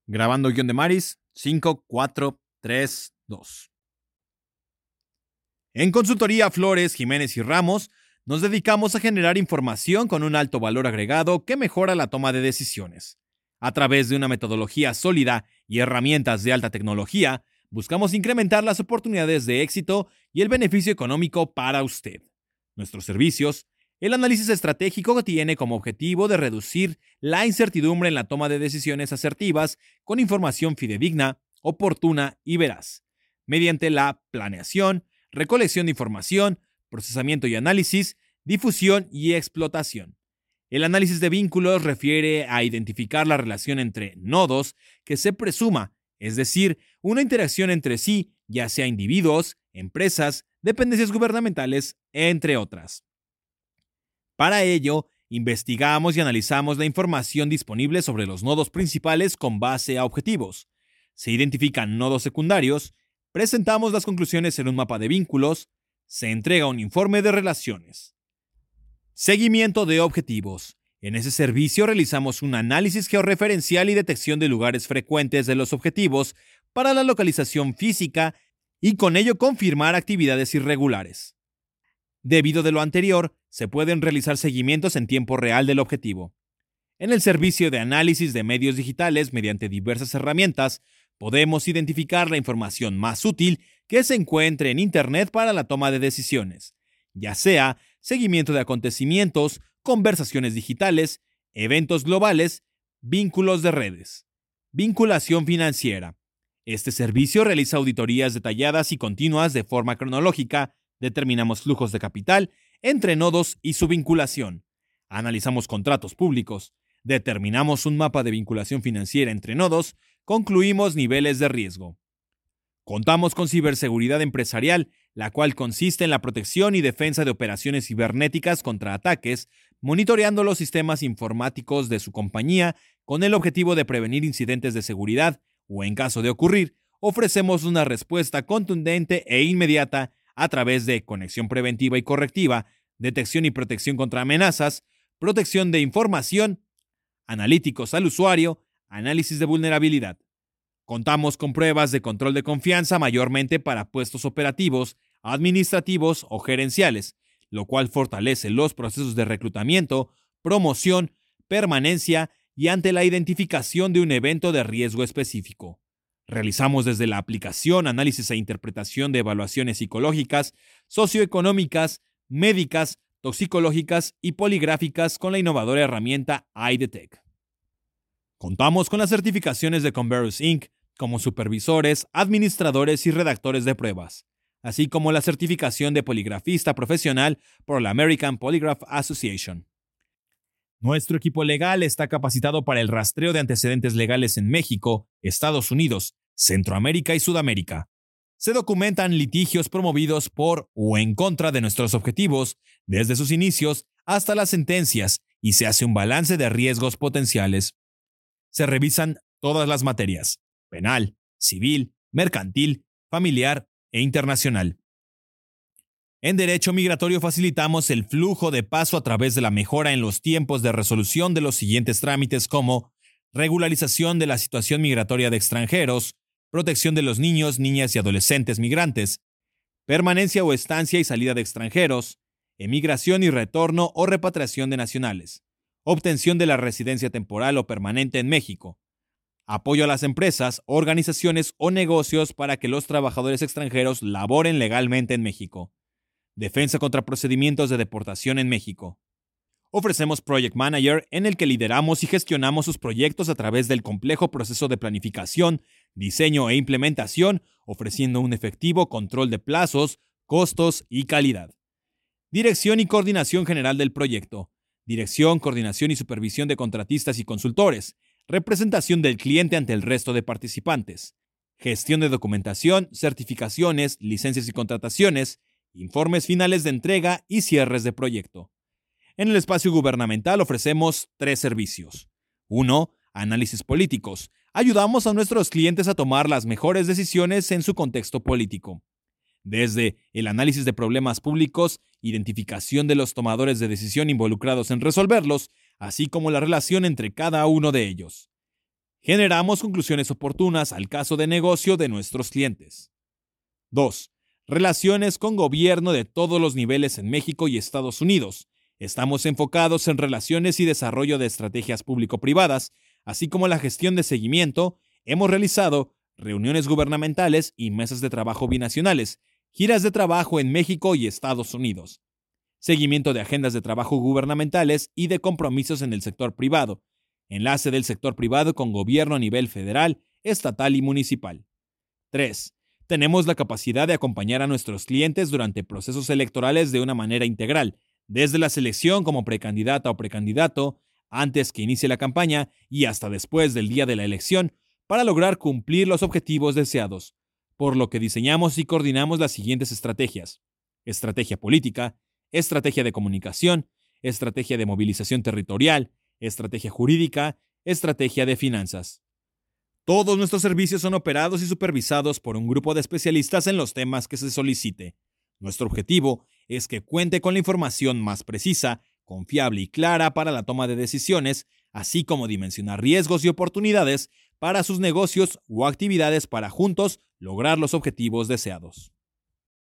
Grabando guión de Maris, 5, 4, 3, 2. En Consultoría Flores, Jiménez y Ramos, nos dedicamos a generar información con un alto valor agregado que mejora la toma de decisiones. A través de una metodología sólida y herramientas de alta tecnología, buscamos incrementar las oportunidades de éxito y el beneficio económico para usted. Nuestros servicios. El análisis estratégico tiene como objetivo de reducir la incertidumbre en la toma de decisiones asertivas con información fidedigna, oportuna y veraz, mediante la planeación, recolección de información, procesamiento y análisis, difusión y explotación. El análisis de vínculos refiere a identificar la relación entre nodos que se presuma, es decir, una interacción entre sí, ya sea individuos, empresas, dependencias gubernamentales, entre otras. Para ello, investigamos y analizamos la información disponible sobre los nodos principales con base a objetivos. Se identifican nodos secundarios, presentamos las conclusiones en un mapa de vínculos, se entrega un informe de relaciones. Seguimiento de objetivos. En ese servicio realizamos un análisis georreferencial y detección de lugares frecuentes de los objetivos para la localización física y con ello confirmar actividades irregulares. Debido de lo anterior, se pueden realizar seguimientos en tiempo real del objetivo. En el servicio de análisis de medios digitales mediante diversas herramientas, podemos identificar la información más útil que se encuentre en Internet para la toma de decisiones, ya sea seguimiento de acontecimientos, conversaciones digitales, eventos globales, vínculos de redes. Vinculación financiera. Este servicio realiza auditorías detalladas y continuas de forma cronológica, determinamos flujos de capital entre nodos y su vinculación. Analizamos contratos públicos, determinamos un mapa de vinculación financiera entre nodos, concluimos niveles de riesgo. Contamos con ciberseguridad empresarial, la cual consiste en la protección y defensa de operaciones cibernéticas contra ataques, monitoreando los sistemas informáticos de su compañía con el objetivo de prevenir incidentes de seguridad o, en caso de ocurrir, ofrecemos una respuesta contundente e inmediata a través de conexión preventiva y correctiva, detección y protección contra amenazas, protección de información, analíticos al usuario, análisis de vulnerabilidad. Contamos con pruebas de control de confianza mayormente para puestos operativos, administrativos o gerenciales, lo cual fortalece los procesos de reclutamiento, promoción, permanencia y ante la identificación de un evento de riesgo específico. Realizamos desde la aplicación, análisis e interpretación de evaluaciones psicológicas, socioeconómicas, médicas, toxicológicas y poligráficas con la innovadora herramienta iDetect. Contamos con las certificaciones de Converus Inc. como supervisores, administradores y redactores de pruebas, así como la certificación de poligrafista profesional por la American Polygraph Association. Nuestro equipo legal está capacitado para el rastreo de antecedentes legales en México, Estados Unidos, Centroamérica y Sudamérica. Se documentan litigios promovidos por o en contra de nuestros objetivos, desde sus inicios hasta las sentencias, y se hace un balance de riesgos potenciales. Se revisan todas las materias: penal, civil, mercantil, familiar e internacional. En derecho migratorio facilitamos el flujo de paso a través de la mejora en los tiempos de resolución de los siguientes trámites como regularización de la situación migratoria de extranjeros, protección de los niños, niñas y adolescentes migrantes, permanencia o estancia y salida de extranjeros, emigración y retorno o repatriación de nacionales, obtención de la residencia temporal o permanente en México, apoyo a las empresas, organizaciones o negocios para que los trabajadores extranjeros laboren legalmente en México, defensa contra procedimientos de deportación en México. Ofrecemos Project Manager, en el que lideramos y gestionamos sus proyectos a través del complejo proceso de planificación, diseño e implementación, ofreciendo un efectivo control de plazos, costos y calidad. Dirección y coordinación general del proyecto. Dirección, coordinación y supervisión de contratistas y consultores. Representación del cliente ante el resto de participantes. Gestión de documentación, certificaciones, licencias y contrataciones, informes finales de entrega y cierres de proyecto. En el espacio gubernamental ofrecemos 3 servicios. 1. Análisis políticos. Ayudamos a nuestros clientes a tomar las mejores decisiones en su contexto político. Desde el análisis de problemas públicos, identificación de los tomadores de decisión involucrados en resolverlos, así como la relación entre cada uno de ellos. Generamos conclusiones oportunas al caso de negocio de nuestros clientes. 2. Relaciones con gobierno de todos los niveles en México y Estados Unidos. Estamos enfocados en relaciones y desarrollo de estrategias público-privadas, así como la gestión de seguimiento. Hemos realizado reuniones gubernamentales y mesas de trabajo binacionales, giras de trabajo en México y Estados Unidos, seguimiento de agendas de trabajo gubernamentales y de compromisos en el sector privado, enlace del sector privado con gobierno a nivel federal, estatal y municipal. 3. Tenemos la capacidad de acompañar a nuestros clientes durante procesos electorales de una manera integral, desde la selección como precandidata o precandidato, antes que inicie la campaña y hasta después del día de la elección, para lograr cumplir los objetivos deseados, por lo que diseñamos y coordinamos las siguientes estrategias: estrategia política, estrategia de comunicación, estrategia de movilización territorial, estrategia jurídica, estrategia de finanzas. Todos nuestros servicios son operados y supervisados por un grupo de especialistas en los temas que se solicite. Nuestro objetivo es que cuente con la información más precisa, confiable y clara para la toma de decisiones, así como dimensionar riesgos y oportunidades para sus negocios o actividades para juntos lograr los objetivos deseados.